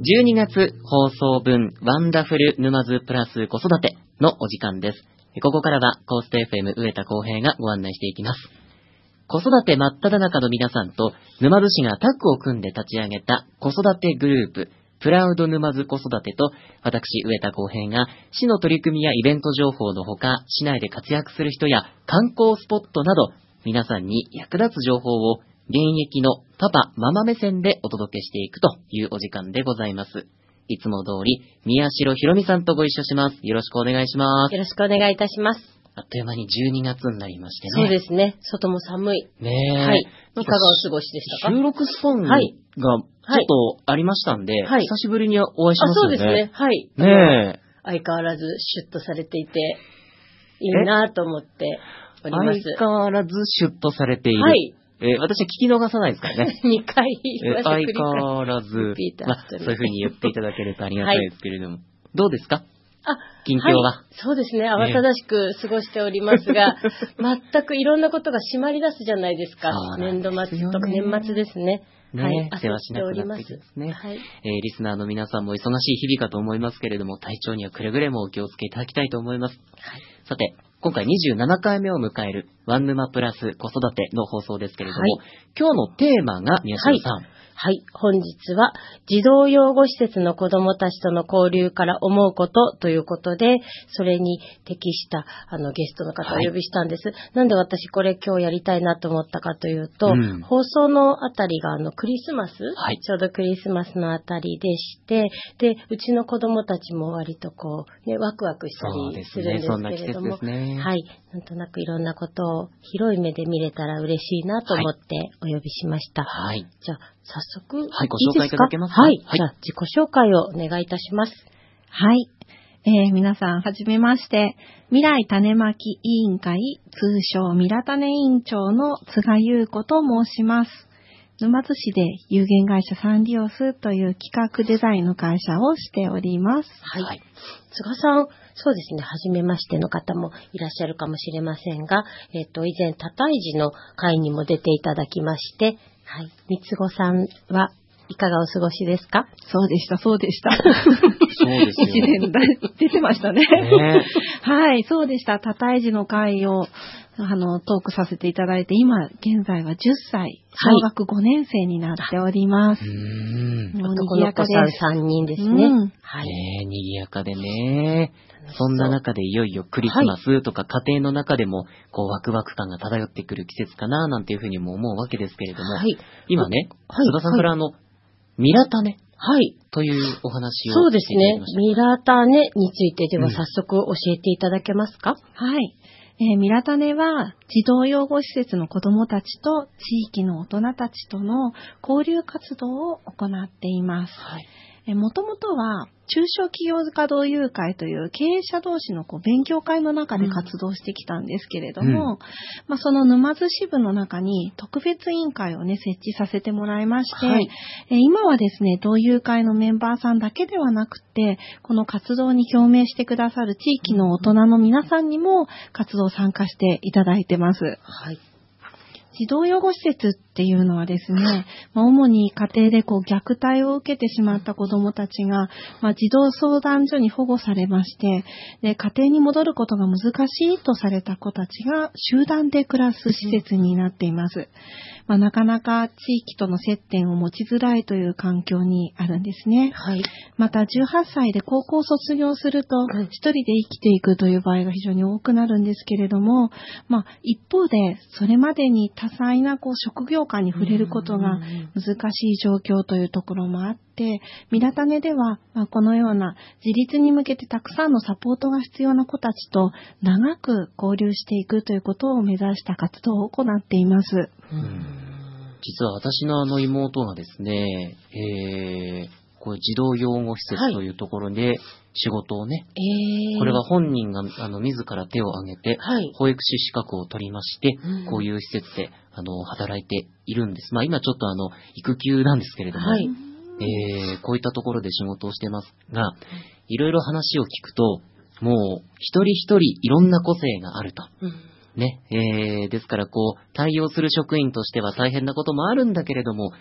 12月放送分ワンダフル沼津プラス子育てのお時間です。ここからはコースト FM 上田浩平がご案内していきます。子育て真っ只中の皆さんと沼津市がタッグを組んで立ち上げた子育てグループプラウド沼津子育てと、私上田浩平が市の取り組みやイベント情報のほか、市内で活躍する人や観光スポットなど皆さんに役立つ情報を現役のパパママ目線でお届けしていくというお時間でございます。いつも通り宮代ひろみさんとご一緒します。よろしくお願いします。 よろしくお願いいたします。 あっという間に12月になりましてね。 そうですね。外も寒い。 ねえ。 はい。いかがお過ごしでしたか？ 収録スパンがちょっとありましたんで、久しぶりにお会いしますよね。 そうですね。はい。 ねえ。 相変わらずシュッとされていて、いいなと思っております。 相変わらずシュッとされている。 はい。 私は聞き逃さないですからね。 2回言わせて相変わらず、そういう風に言っていただけるとありがたいですけれども。どうですか？近況は、 そうですね。慌ただしく過ごしておりますが、全くいろんなことが締まり出すじゃないですか。年度末とか年末ですね。 はい。世話しなくなってきますね。はい。リスナーの皆さんも忙しい日々かと思いますけれども、体調にはくれぐれもお気をつけいただきたいと思います。はい。さて、今回27回目を迎えるワンヌマプラス子育ての放送ですけれども、今日のテーマが宮代さん。 はい。本日は、児童養護施設の子どもたちとの交流から思うことということで、それに適したゲストの方をお呼びしたんです。なんで私これ今日やりたいなと思ったかというと、放送のあたりがクリスマス、ちょうどクリスマスのあたりでして、で、うちの子どもたちも割とワクワクしたりするんですけれども、はい。なんとなくいろんなことを広い目で見れたら嬉しいなと思ってお呼びしました。はい。じゃあ、早速、 ご紹介いただけますか？ はい。じゃあ、自己紹介をお願いいたします。 はい。皆さん、はじめまして。未来種まき委員会、通称ミラ種委員長の津賀優子と申します。沼津市で有限会社サンリオスという企画デザインの会社をしております。 はい。津賀さん、そうですね、はじめましての方もいらっしゃるかもしれませんが、以前、多胎児の会にも出ていただきまして、はい。三つ子さんはいかがお過ごしですか？ そうでした。そうですよ。 一年出てましたね。はい、そうでした。多胎児の会を、トークさせていただいて、今、現在は10歳、小学5年生になっております。 もう賑やかです。3人ですね。 はい。賑やかでね。そんな中でいよいよクリスマスとか家庭の中でもワクワク感が漂ってくる季節かななんていうふうにも思うわけですけれども、今ね、津田さんからミラ種というお話をそうですね。ミラ種についてでは早速教えていただけますか？ はい。ミラ種は児童養護施設の子どもたちと地域の大人たちとの交流活動を行っています。もともとは中小企業家同友会という経営者同士の勉強会の中で活動してきたんですけれども、その沼津支部の中に特別委員会をね、設置させてもらいまして、今はですね、同友会のメンバーさんだけではなくて、この活動に共鳴してくださる地域の大人の皆さんにも活動参加していただいてます。はい。児童養護施設っていうのはですね、主に家庭で虐待を受けてしまった子どもたちが、児童相談所に保護されまして、で、家庭に戻ることが難しいとされた子たちが集団で暮らす施設になっています。なかなか地域との接点を持ちづらいという環境にあるんですね。はい。また18歳で高校を卒業すると、一人で生きていくという場合が非常に多くなるんですけれども、一方でそれまでに多彩な職業観に触れることが難しい状況というところもあって、ミラ種では、このような自立に向けてたくさんのサポートが必要な子たちと長く交流していくということを目指した活動を行っています。 実は私の妹がですね、これ児童養護施設というところで仕事をね、これは本人が自ら手を挙げて、保育士資格を取りまして、こういう施設で働いているんです。今ちょっと育休なんですけれども、こういったところで仕事をしてますが、いろいろ話を聞くと、もう一人一人いろんな個性があると。ね、ですから対応する職員としては大変なこともあるんだけれども、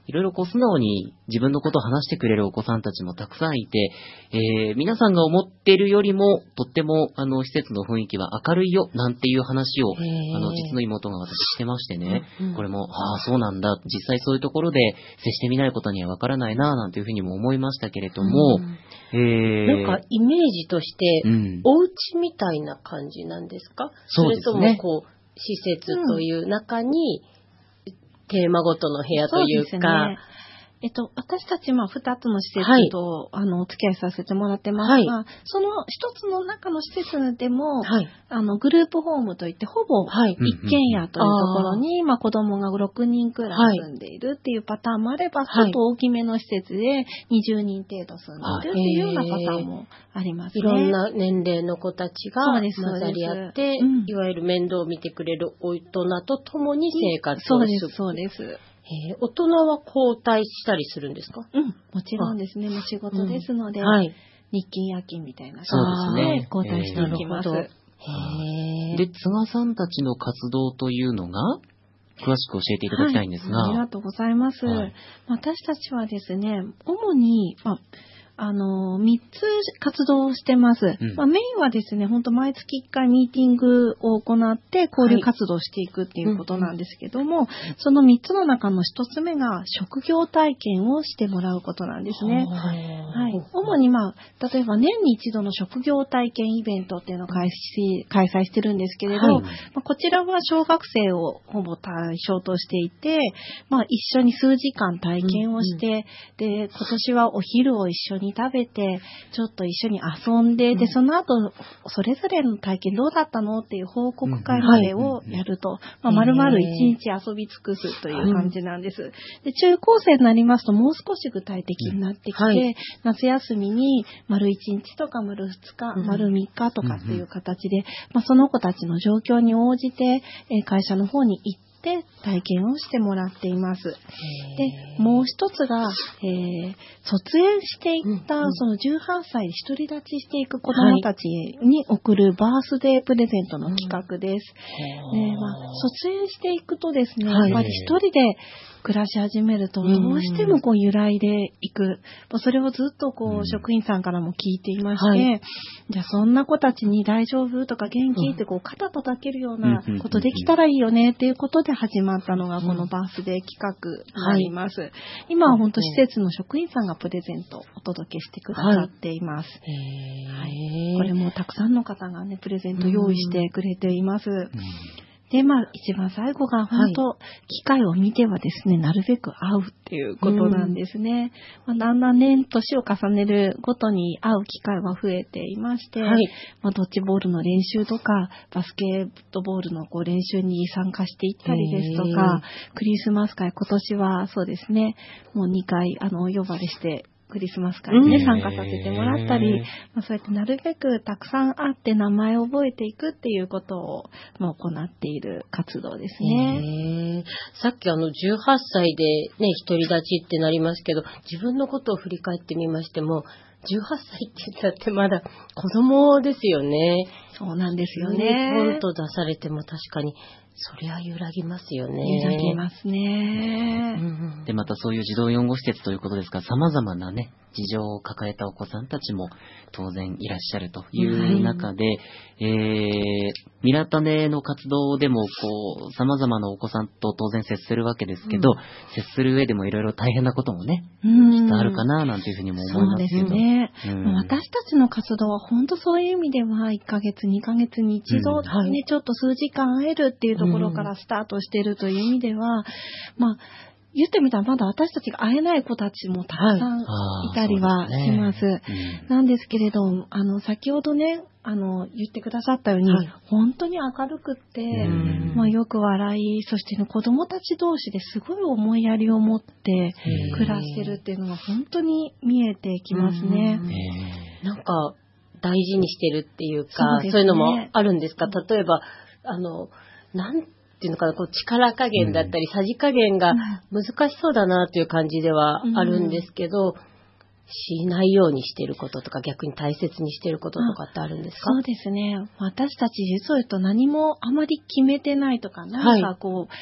いろいろ素直に自分のことを話してくれるお子さんたちもたくさんいて、皆さんが思っているよりも、とっても、施設の雰囲気は明るいよ、なんていう話を、実の妹が私してましてね、これも、そうなんだ、実際そういうところで接してみないことにはわからないな、なんていうふうにも思いましたけれども、 なんかイメージとして、お家みたいな感じなんですか？ そうですね。 それとも施設という中に、テーマごとの部屋というか。そうですね。 私たち2つの施設と、お付き合いさせてもらってますが、その一つの中の施設でも、グループホームといってほぼ一軒家というところに、子供が6人くらい住んでいるっていうパターンもあれば、ちょっと大きめの施設で20人程度住んでいるっていうようなパターンもありますね。 いろんな年齢の子たちが混ざり合って、いわゆる面倒を見てくれる大人と共に生活をする。 そうです。 大人は交代したりするんですか？ もちろんですね。仕事ですので、日勤夜勤みたいな感じで交代していきます。 で、菅さんたちの活動というのが、詳しく教えていただきたいんですが。 ありがとうございます。私たちはですね、主に、3つ活動をしてます。メインはですね、本当毎月1回ミーティングを行って交流活動をしていくっていうことなんですけども、その3つの中の1つ目が職業体験をしてもらうことなんですね。主に例えば年に一度の職業体験イベントっていうのを開催してるんですけれど、こちらは小学生をほぼ対象としていて、一緒に数時間体験をして、で、今年はお昼を一緒に食べて、ちょっと一緒に遊んで、で、その後、それぞれの体験どうだったのっていう報告会までをやると、丸々一日遊び尽くすという感じなんです。で、中高生になりますと、もう少し具体的になってきて、夏休みに丸1日とか丸2日、丸3日とかっていう形で、その子たちの状況に応じて、会社の方に行って、体験をしてもらっています。で、もう一つが、卒園していった、その18歳独り立ちしていく子供たちに送るバースデープレゼントの企画です。卒園していくとですね、やっぱり一人で暮らし始めると、どうしても揺らいでいく。それをずっと職員さんからも聞いていまして、じゃあそんな子たちに大丈夫とか元気って肩叩けるようなことできたらいいよねっていうことで始まったのがこのバースデー企画になります。今は本当施設の職員さんがプレゼントをお届けしてくださっています。これもたくさんの方がね、プレゼント用意してくれています。で、一番最後が本当、機会を見てはですね、なるべく会うっていうことなんですね。だんだん年を重ねるごとに会う機会は増えていまして、ドッジボールの練習とか、バスケットボールの練習に参加していったりですとか、クリスマス会、今年はそうですね、もう2回、お呼ばれして、クリスマス会に参加させてもらったり、そうやってなるべくたくさん会って名前を覚えていくっていうことを行っている活動ですね。 さっき18歳でね、独り立ちってなりますけど、自分のことを振り返ってみましても、18歳って言ったってまだ子供ですよね。 そうなんですよね。 ポンと出されても確かに、そりゃ揺らぎますよね。 揺らぎますね。 で、またそういう児童養護施設ということですが、様々なね、事情を抱えたお子さんたちも当然いらっしゃるという中で、ミラタネの活動でも様々なお子さんと当然接するわけですけど、接する上でもいろいろ大変なこともね、きっとあるかななんていうふうにも思いますけど。 そうですね。私たちの活動は本当そういう意味では1ヶ月、2ヶ月に一度ね、ちょっと数時間会えるっていうところからスタートしているという意味では、言ってみたらまだ私たちが会えない子たちもたくさんいたりはします。なんですけれど、先ほどね、言ってくださったように、本当に明るくって、よく笑い、そして子供たち同士ですごい思いやりを持って暮らしてるっていうのが本当に見えてきますね。 なんか大事にしてるっていうか、そういうのもあるんですか？例えば、なんていうのかな、力加減だったり、さじ加減が難しそうだなという感じではあるんですけど、しないようにしてることとか、逆に大切にしてることとかってあるんですか？ そうですね。私たち実を言うと何もあまり決めてないとか、なんか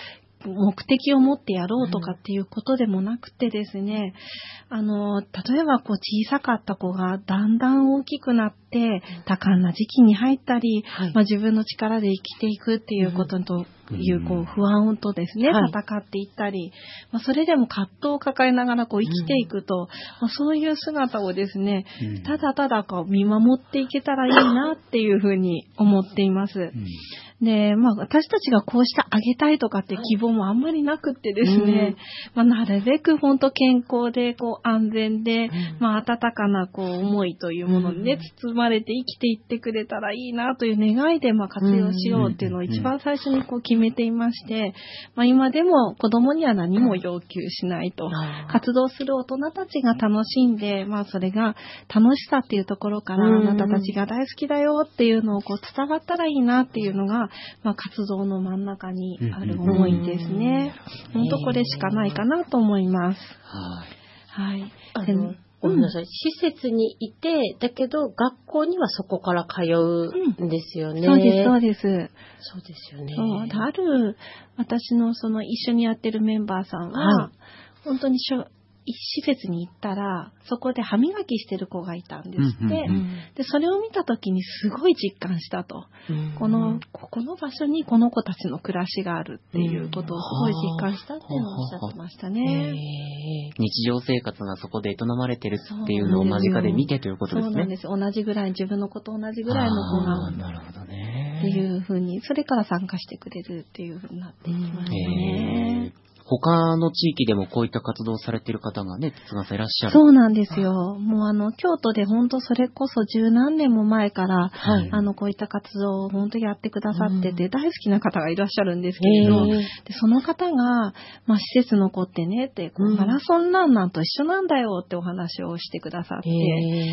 目的を持ってやろうとかっていうことでもなくてですね、例えば小さかった子がだんだん大きくなって多感な時期に入ったり、自分の力で生きていくっていうことという、不安とですね、戦っていったり、それでも葛藤を抱えながら生きていくと、そういう姿をですね、ただただ見守っていけたらいいなっていうふうに思っています。で、私たちがこうしてあげたいとかって希望もあんまりなくってですね、なるべく本当健康で、安全で、温かな、思いというものにね、包まれて生きていってくれたらいいなという願いで、活用しようっていうのを一番最初に決めていまして、今でも子供には何も要求しないと、活動する大人たちが楽しんで、それが楽しさっていうところから、あなたたちが大好きだよっていうのを伝わったらいいなっていうのが、活動の真ん中にある思いですね。本当これしかないかなと思います。はい。 ごめんなさい。施設にいて、だけど学校にはそこから通うんですよね。 そうです、そうです。 そうですよね。 ある、私の一緒にやってるメンバーさんは、本当に施設に行ったら、そこで歯磨きしてる子がいたんですって。で、それを見たときにすごい実感したと。この場所にこの子たちの暮らしがあるっていうことをすごい実感したっていうのをおっしゃってましたね。 日常生活がそこで営まれてるっていうのを間近で見てということですね。 そうなんです。同じぐらい、自分の子と同じぐらいの子が。 なるほどね。 っていうふうに、それから参加してくれるっていうふうになってきましたね。 他の地域でもこういった活動をされている方がね、津さんいらっしゃる。 そうなんですよ。もう京都で本当それこそ十何年も前から、こういった活動を本当やってくださってて、大好きな方がいらっしゃるんですけれど、でその方が、施設の子ってね、ってマラソンランナーと一緒なんだよってお話をしてくださって、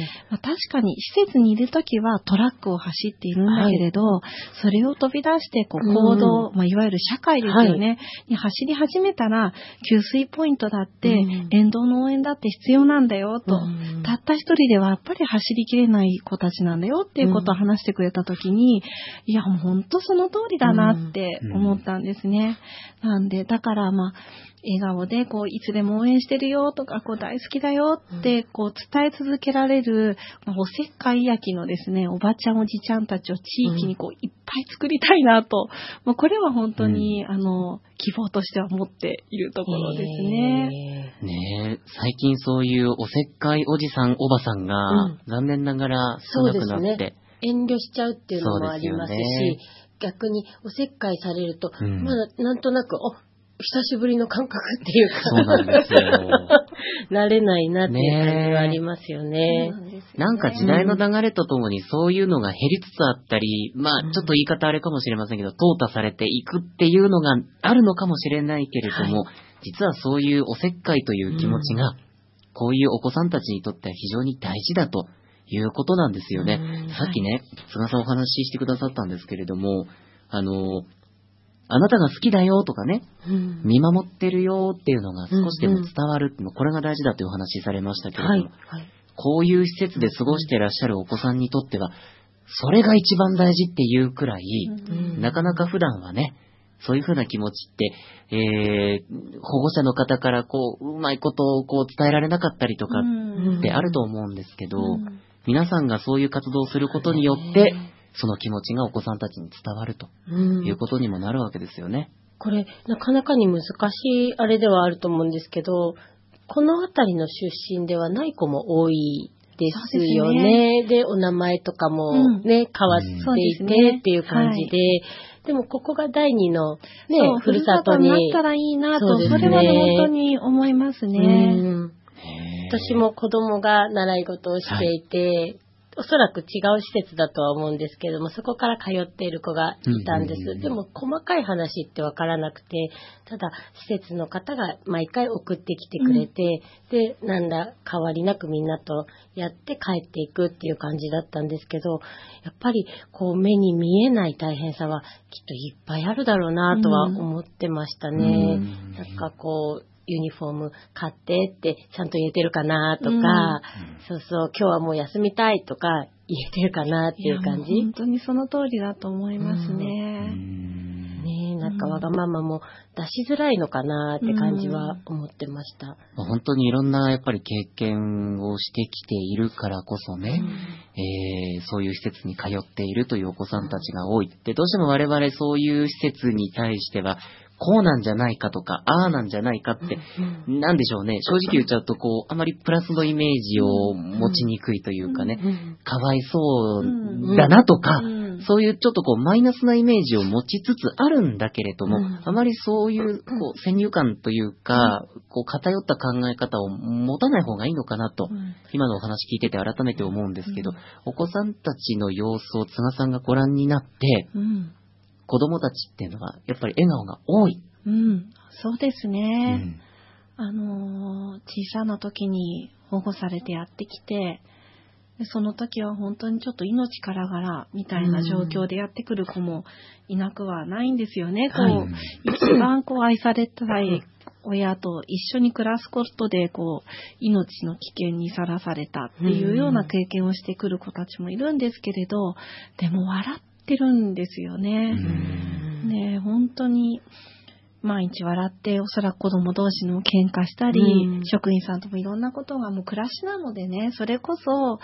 確かに施設にいるときはトラックを走っているんだけれど、それを飛び出して行動、いわゆる社会ですよね、に走り始めたら、給水ポイントだって、沿道の応援だって必要なんだよと、たった一人ではやっぱり走りきれない子たちなんだよっていうことを話してくれたときに、いやもう本当その通りだなって思ったんですね。なんで、だから笑顔でいつでも応援してるよとか大好きだよって伝え続けられる、おせっかい焼きのですね、おばちゃんおじちゃんたちを地域にいっぱい作りたいなと、これは本当に希望としては持っているところですね。 最近そういうおせっかいおじさんおばさんが、残念ながら少なくなって、 遠慮しちゃうっていうのもありますし、逆におせっかいされると、なんとなく久しぶりの感覚っていうか、 そうなんですよ。 慣れないなっていう感じはありますよね。 なんか時代の流れとともにそういうのが減りつつあったり、ちょっと言い方あれかもしれませんけど、淘汰されていくっていうのがあるのかもしれないけれども、実はそういうおせっかいという気持ちが、こういうお子さんたちにとっては非常に大事だということなんですよね。さっきね、菅さんお話ししてくださったんですけれども、あなたが好きだよとかね、見守ってるよっていうのが少しでも伝わるっていうの、これが大事だというお話しされましたけれども、こういう施設で過ごしていらっしゃるお子さんにとっては、それが一番大事っていうくらい、なかなか普段はね、そういうふうな気持ちって、保護者の方からうまいことを伝えられなかったりとかってあると思うんですけど、皆さんがそういう活動をすることによって、その気持ちがお子さんたちに伝わるということにもなるわけですよね。 これ、なかなかに難しいあれではあると思うんですけど、この辺りの出身ではない子も多いですよね。で、お名前とかもね、変わっていてっていう感じで、でもここが第二のね、ふるさとになったらいいなと、それは本当に思いますね。 私も子供が習い事をしていて、おそらく違う施設だとは思うんですけれども、そこから通っている子がいたんです。でも細かい話ってわからなくて、ただ施設の方が毎回送ってきてくれて、で、なんだ変わりなくみんなとやって帰っていくっていう感じだったんですけど、やっぱり目に見えない大変さはきっといっぱいあるだろうなとは思ってましたね。なんかユニフォーム買ってってちゃんと言えてるかなとか、そうそう、今日はもう休みたいとか言えてるかなっていう感じ。 本当にその通りだと思いますね。 ななんかわがままも出しづらいのかなって感じは思ってました。 本当にいろんなやっぱり経験をしてきているからこそね、そういう施設に通っているというお子さんたちが多いって、どうしても我々そういう施設に対しては、こうなんじゃないかとか、ああなんじゃないかって、なんでしょうね、正直言っちゃうと、あまりプラスのイメージを持ちにくいというかね、かわいそうだなとか、そういうちょっとマイナスなイメージを持ちつつあるんだけれども、あまりそういう先入観というか、偏った考え方を持たない方がいいのかなと、今のお話聞いてて改めて思うんですけど、お子さんたちの様子を津賀さんがご覧になって、子供たちっていうのはやっぱり笑顔が多い。 そうですね。小さな時に保護されてやってきて、その時は本当にちょっと命からがらみたいな状況でやってくる子もいなくはないんですよね。一番愛されたい親と一緒に暮らすことで命の危険にさらされたっていうような経験をしてくる子たちもいるんですけれど、でも笑ってるんですよね。ね、本当に毎日笑って、おそらく子供同士の喧嘩したり、職員さんともいろんなことがもう暮らしなのでね、それこそ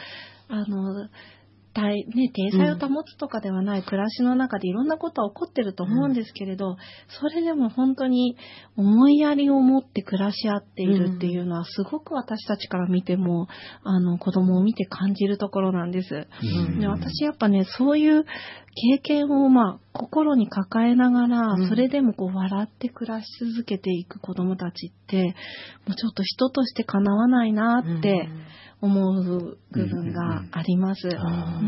体裁を保つとかではない暮らしの中でいろんなことは起こってると思うんですけれど、それでも本当に思いやりを持って暮らし合っているっていうのはすごく私たちから見ても子供を見て感じるところなんです。で、私やっぱね、そういう経験を心に抱えながら、それでも笑って暮らし続けていく子供たちって、もうちょっと人としてかなわないなって思う部分があります。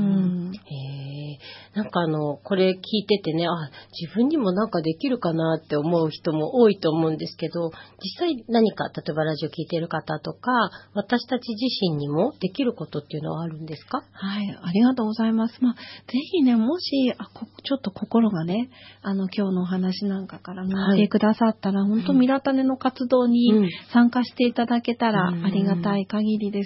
なんかこれ聞いててね、自分にもなんかできるかなって思う人も多いと思うんですけど、実際何か、例えばラジオ聞いている方とか、私たち自身にもできることっていうのはあるんですか？ はい、ありがとうございます。ぜひね、もしちょっと心がね、今日のお話なんかから向いてくださったら、本当ミラタネの活動に参加していただけたらありがたい限りです。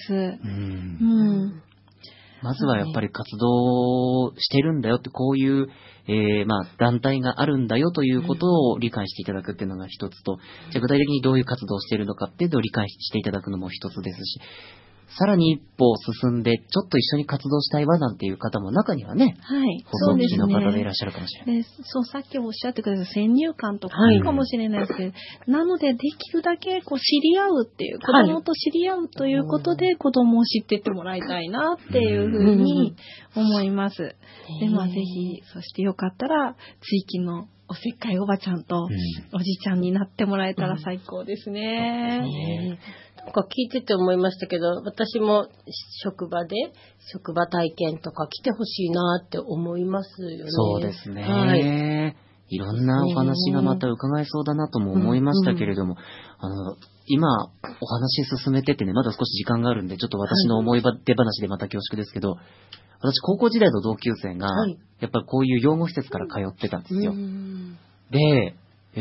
まずはやっぱり活動してるんだよって、こういう、団体があるんだよということを理解していただくっていうのが一つと、じゃあ具体的にどういう活動をしているのかっていうのを理解していただくのも一つですし、さらに一歩進んで、ちょっと一緒に活動したいわなんていう方も中にはね、放送機の方でいらっしゃるかもしれない。 さっきおっしゃってくれた先入観とかあるかもしれないですけど、なのでできるだけ知り合うっていう、子供と知り合うということで、子供を知っていってもらいたいなっていうふうに思います。で、ぜひ、そしてよかったら、地域のおせっかいおばちゃんとおじちゃんになってもらえたら最高ですね。 なんか聞いてて思いましたけど、私も職場体験とか来てほしいなって思いますよね。 そうですね。いろんなお話がまた伺えそうだなとも思いましたけれども、今お話進めててね、まだ少し時間があるんで、ちょっと私の思い出話でまた恐縮ですけど、私高校時代の同級生が、やっぱりこういう養護施設から通ってたんですよ。で、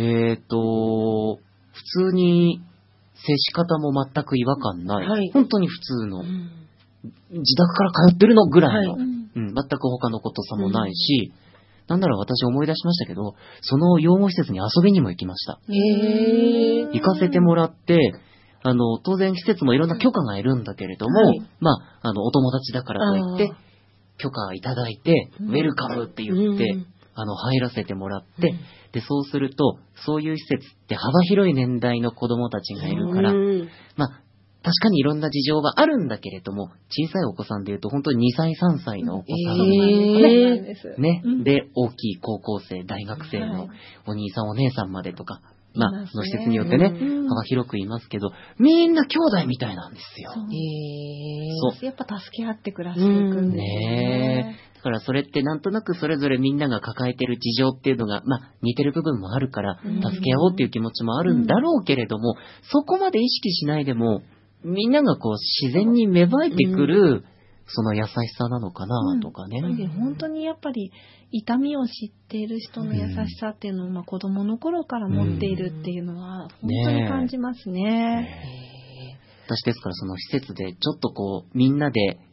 普通に接し方も全く違和感ない、本当に普通の、自宅から通ってるのぐらいの、全く他のことさもないし、なんなら私思い出しましたけど、その養護施設に遊びにも行きました。行かせてもらって、当然施設もいろんな許可がいるんだけれども、お友達だからといって、許可いただいて、ウェルカムって言って、入らせてもらって、で、そうすると、そういう施設って幅広い年代の子供たちがいるから、確かにいろんな事情はあるんだけれども、小さいお子さんでいうと本当に2歳、3歳のお子さんね、で、大きい高校生、大学生のお兄さんお姉さんまでとか、その施設によってね、幅広くいますけど、みんな兄弟みたいなんですよ。 そう。やっぱ助け合って暮らしていくんですね。 だからそれってなんとなくそれぞれみんなが抱えてる事情っていうのが、似てる部分もあるから、助け合おうっていう気持ちもあるんだろうけれども、そこまで意識しないでも、みんなが自然に芽生えてくる、その優しさなのかなとかね。 本当にやっぱり痛みを知っている人の優しさっていうのを、子供の頃から持っているっていうのは本当に感じますね。 私ですからその施設でちょっとみんなで、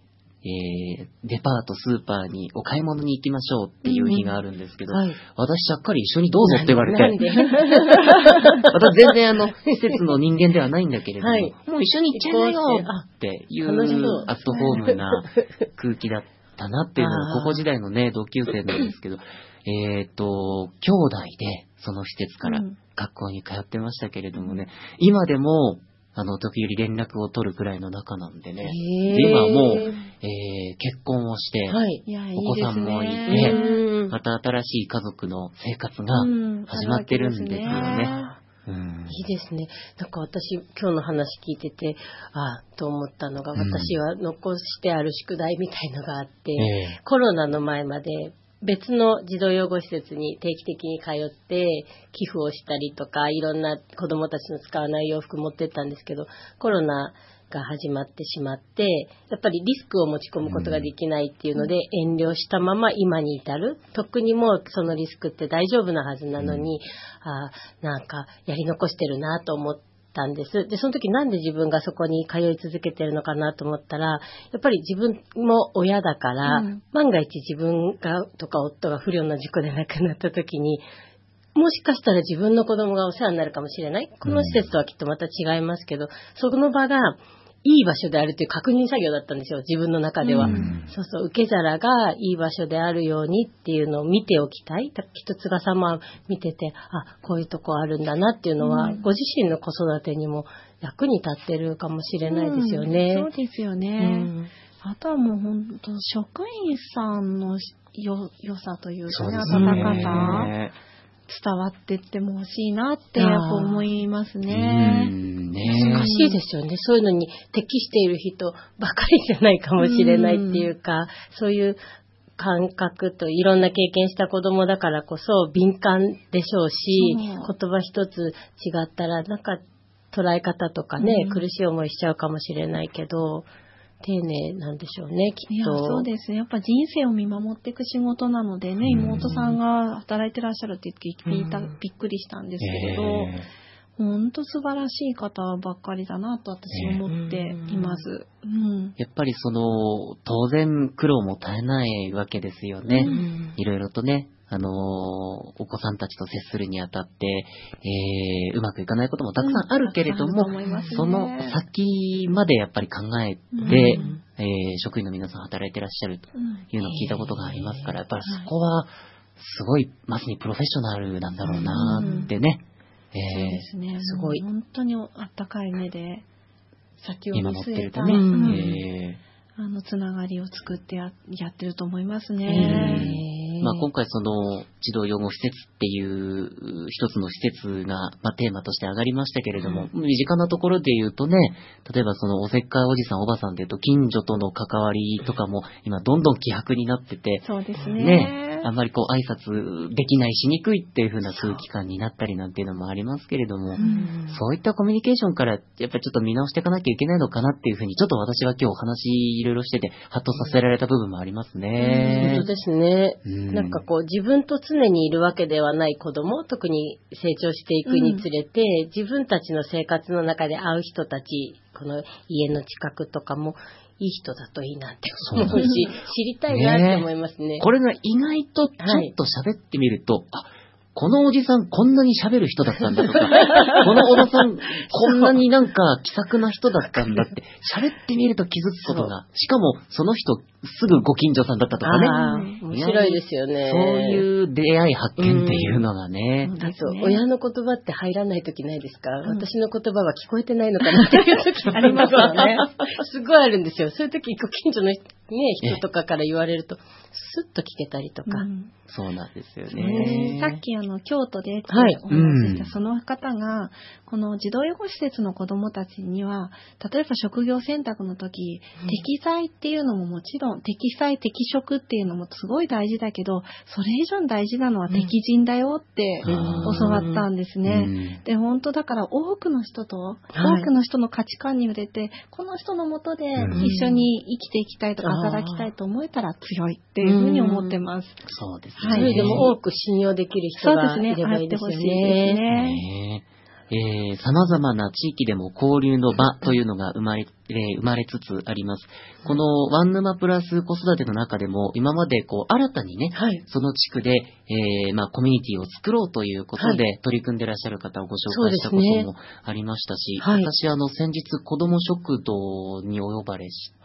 デパート、スーパーにお買い物に行きましょうっていう日があるんですけど、 はい、 私ちゃっかり一緒にどうぞって言われて、 なんで私全然施設の人間ではないんだけれども、はい、もう一緒に行っちゃいなよっていうアットホームな空気だったなっていうのは、高校時代のね、同級生なんですけど、兄弟でその施設から学校に通ってましたけれどもね、今でも、時折連絡を取るくらいの仲なんでね。で今はもう、結婚をして、はい、お子さんもいて、また新しい家族の生活が始まってるんですよね。 いいですね。なんか私、今日の話聞いてて、と思ったのが、私は残してある宿題みたいのがあって、コロナの前まで、別の児童養護施設に定期的に通って寄付をしたりとか、いろんな子どもたちの使わない洋服持ってったんですけど、コロナが始まってしまって、やっぱりリスクを持ち込むことができないっていうので、遠慮したまま今に至る。特にもうそのリスクって大丈夫なはずなのに、なんかやり残してるなと思ったんです。で、その時なんで自分がそこに通い続けてるのかなと思ったら、やっぱり自分も親だから、万が一自分がとか夫が不慮の事故で亡くなった時に、もしかしたら自分の子供がお世話になるかもしれない。この施設とはきっとまた違いますけど、その場がいい場所であるという確認作業だったんですよ、自分の中では。そうそう、受け皿がいい場所であるようにっていうのを見ておきたい。一つが様見てて、こういうとこあるんだなっていうのは、ご自身の子育てにも役に立ってるかもしれないですよね。 そうですよね。あとはもう本当、職員さんの良さというかね、温かさ。伝わってっても欲しいなってやっぱ思いますね。 難しいですよね。そういうのに適している人ばかりじゃないかもしれないっていうか、そういう感覚といろんな経験した子供だからこそ敏感でしょうし、言葉一つ違ったらなんか捉え方とかね、苦しい思いしちゃうかもしれないけど、丁寧なんでしょうね、きっと。 そうですね。やっぱ人生を見守っていく仕事なのでね、妹さんが働いてらっしゃるって聞いた、びっくりしたんですけれど、本当素晴らしい方ばっかりだなと私は思っています。 やっぱり当然苦労も絶えないわけですよね。いろいろとね。お子さんたちと接するにあたって、うまくいかないこともたくさんあるけれども、その先までやっぱり考えて、職員の皆さん働いてらっしゃるというのを聞いたことがありますから、やっぱりそこはすごいまさにプロフェッショナルなんだろうなってね。 そうですね。すごい。本当にあったかい目で先を見据えたね。つながりを作ってやってると思いますね。 今回児童養護施設っていう一つの施設が、テーマとして上がりましたけれども、身近なところで言うとね、例えばおせっかいおじさんおばさんで言うと近所との関わりとかも今どんどん希薄になってて、 そうですね。 あんまり挨拶できないしにくいっていう風な空気感になったりなんていうのもありますけれども、そういったコミュニケーションからやっぱりちょっと見直していかなきゃいけないのかなっていう風に、ちょっと私は今日お話いろいろしててハッとさせられた部分もありますね。 本当ですね。なんか自分と常にいるわけではない子供、特に成長していくにつれて、自分たちの生活の中で会う人たち、この家の近くとかもいい人だといいなって思うし、知りたいなって思いますね。 これが意外とちょっと喋ってみると、このおじさんこんなに喋る人だったんだとか、このおばさんこんなになんか気さくな人だったんだって喋ってみると気づくことが、しかもその人すぐご近所さんだったとかね。 面白いですよね。 そういう出会い発見っていうのがね。 親の言葉って入らない時ないですか？私の言葉は聞こえてないのかなっていう時ありますよね。すごいあるんですよ。そういう時ご近所の人とかから言われるとスッと聞けたりとか。 そうなんですよね。 さっき京都でお話ししたその方が、この児童養護施設の子どもたちには、例えば職業選択の時、適材っていうのももちろん、適材適職っていうのもすごい大事だけど、それ以上に大事なのは適人だよって教わったんですね。で、本当だから多くの人の価値観に触れて、この人のもとで一緒に生きていきたいとか働きたいと思えたら強いっていうふうに思ってます。 そうですね。 それでも多く信用できる人がいればいいですよね。 様々な地域でも交流の場というのが生まれ生まれつつあります。このワンヌマプラス子育ての中でも、今まで新たにね、その地区で、コミュニティを作ろうということで、取り組んでらっしゃる方をご紹介したこともありましたし、私、先日、子ども食堂にお呼ばれして、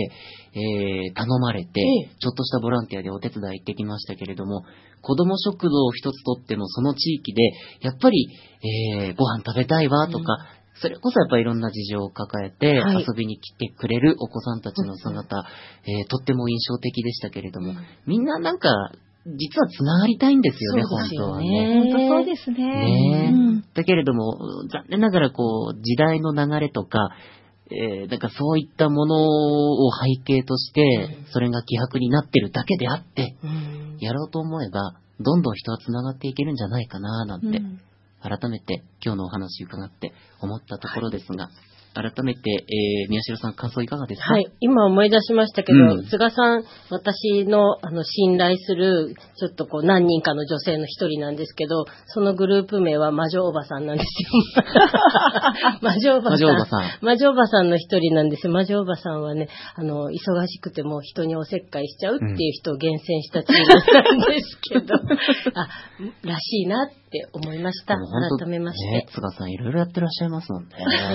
頼まれて、ちょっとしたボランティアでお手伝い行ってきましたけれども、子ども食堂を一つとっても、その地域で、やっぱり、ご飯食べたいわとか、それこそやっぱりいろんな事情を抱えて遊びに来てくれるお子さんたちの姿、とっても印象的でしたけれども、みんななんか、実はつながりたいんですよね、本当はね。 本当そうですね。 だけれども、残念ながら時代の流れとか、なんかそういったものを背景として、それが希薄になってるだけであって、やろうと思えば、どんどん人はつながっていけるんじゃないかな、なんて。改めて今日のお話伺って思ったところですが、改めて、宮代さん感想いかがですか？ 今思い出しましたけど、菅さん、私の信頼する、ちょっと何人かの女性の一人なんですけど、そのグループ名は魔女おばさんなんですよ。魔女おばさんの一人なんですよ。魔女おばさんはね、忙しくても人におせっかいしちゃうっていう人を厳選したチームなんですけど、らしいなって思いました。改めまして。 菅さんいろいろやってらっしゃいますもんね。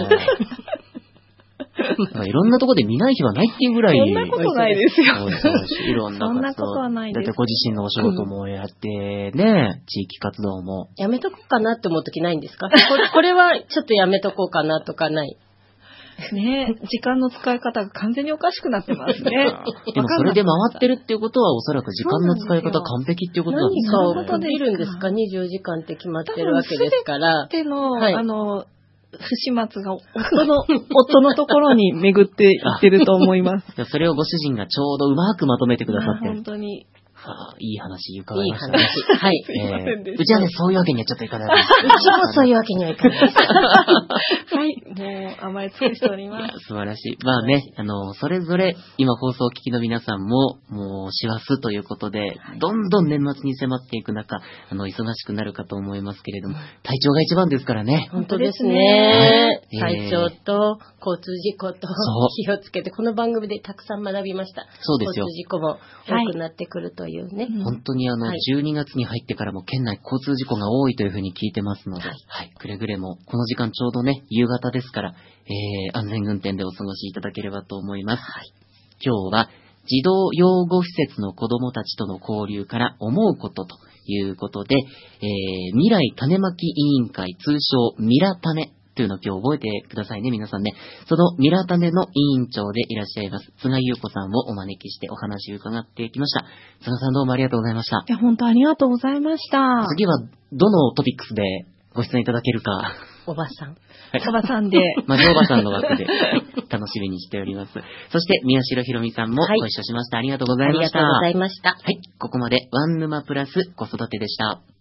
いろんなところで見ない日はないっていうぐらい。 そんなことないですよ。 いろんな活動。 そんなことはないです。 だってご自身のお仕事もやってね、地域活動も。 やめとこうかなって思うときないんですか？これはちょっとやめとこうかなとかない？ ね、時間の使い方が完全におかしくなってますね。 でもそれで回ってるっていうことはおそらく時間の使い方完璧っていうことなんですか？何かをできるんですか？24時間って決まってるわけですから。 全ての、不始末が夫のところに巡っていってると思います。 それをご主人がちょうどうまくまとめてくださってる。 本当に。 いい話伺いましたね。 はい。 うちはね、そういうわけにはちょっといかないです。 うちもそういうわけにはいかないです。 はい。もう甘え尽くしております。 素晴らしい。まあね、それぞれ今放送を聞きの皆さんも、もう師走ということで、どんどん年末に迫っていく中、忙しくなるかと思いますけれども、体調が一番ですからね。 本当ですね。体調と交通事故と気をつけて、この番組でたくさん学びました。 そうですよ。 交通事故も多くなってくるというね。 本当に12月に入ってからも県内交通事故が多いというふうに聞いてますので、くれぐれもこの時間ちょうどね、夕方ですから、安全運転でお過ごしいただければと思います。今日は児童養護施設の子どもたちとの交流から思うことということで、未来種まき委員会、通称ミラタネというのを今日覚えてくださいね、皆さんね。そのミラタネの委員長でいらっしゃいます、菅優子さんをお招きしてお話を伺ってきました。菅さんどうもありがとうございました。 いや、本当ありがとうございました。 次はどのトピックスでご出演いただけるか。 おばさん。 おばさんで。 魔女おばさんの枠で楽しみにしております。そして宮代ひろみさんもご一緒しました。ありがとうございました。 ありがとうございました。 はい、ここまでワンヌマプラス子育てでした。